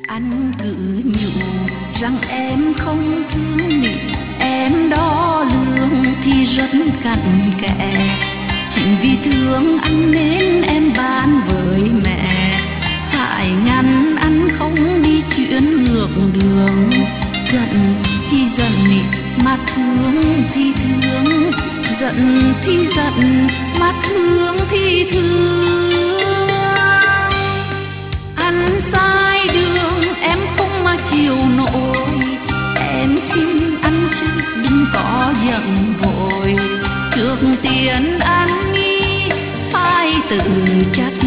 Anh cứ nhủ rằng em không thương nị, em đo lường thì rất cặn kẽ. Chính vì thương anh nên em bàn với mẹ, phải ngăn anh không đi chuyện ngược đường. Giận thì giận nị, mà thương thì thương, giận thì giận, mà thương thì thương. Anh sai đường em không mà chịu nổi, em xin anh chứ đừng có giận vội. Trước tiên anh nghĩ phải tự trách